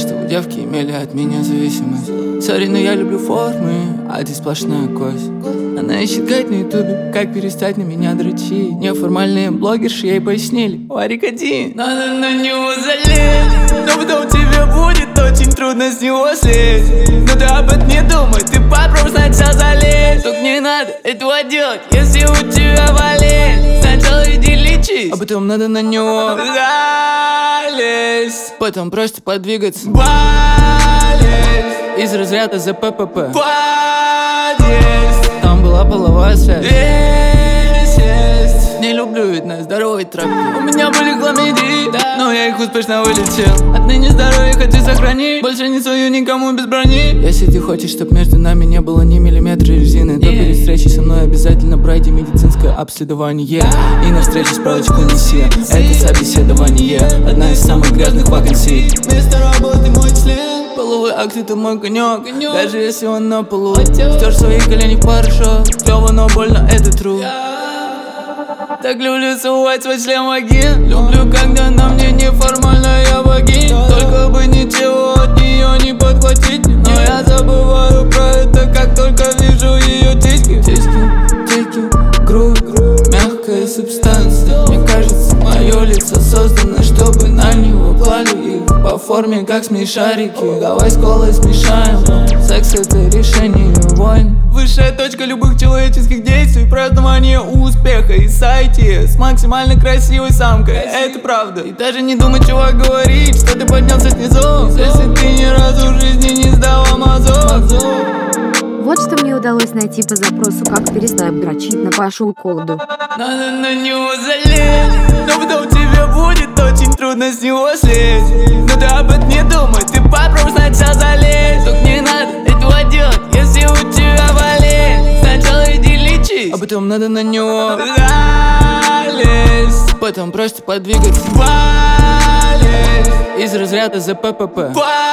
Просто у девки имели от меня зависимость. Сори, но я люблю формы, а ты сплошная кость. Она ищет гайд на ютубе, как перестать на меня дрочить. Неформальные блогерши ей пояснили: Варик один, надо на него залезть. Но потом тебе будет очень трудно с него слезть. Но ты об этом не думай, ты попробуй сначала залезть. Только не надо этого делать, если у тебя болезнь. Сначала иди лечись, а потом надо на него залезть. Потом просто подвигаться, болезнь. Из разряда за ППП. Там была половая связь. Не люблю ведь на здоровой тропе. У меня были хламидии, да, но я их успешно вылечил. Отныне здоровье хочу сохранить, больше не сую никому без брони. Если ты хочешь, чтоб между нами не было ни миллиметра резины, то перед встречей со мной обязательно пройди медицинское обследование. И на встречу справочку неси, это собеседование, одна из самых грязных вакансий. Место работы мой член, половой акт это мой конек. Даже если он на полу, стер свои колени в порошок. Клево, но больно, это true. Так люблю сувать свой член вагин. Люблю, когда на мне неформальная богиня. Только бы ничего от нее не подхватить. Но я забываю про это, как только вижу ее титьки. Титьки, грудь, мягкая субстанция. Мне кажется, мое лицо создано, чтобы на него клали их по форме, как смешарики. Давай с колой смешаем. Секс это решение войн. Высшая точка любых человеческих действий, празднование успеха и сайте с максимально красивой самкой. Это правда. И даже не думай, чувак, говорить, что ты поднялся снизу, если ты ни разу в жизни не сдала мазок. Вот что мне удалось найти по запросу «Как перестать дрочить на Пашу Колоду». Надо на него залезть, но потом тебе будет очень трудно с него слезть. Но ты об этом не думай, ты попробуй сначала залезть. Только не надо этого делать, если у тебя болезнь. Сначала иди лечись, а потом надо на него залезть. Потом просто подвигаться, болезнь. Из разряда за ППП.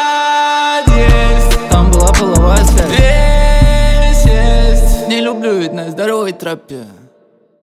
Там была половая связь. Не люблю ведь на здоровой тропе.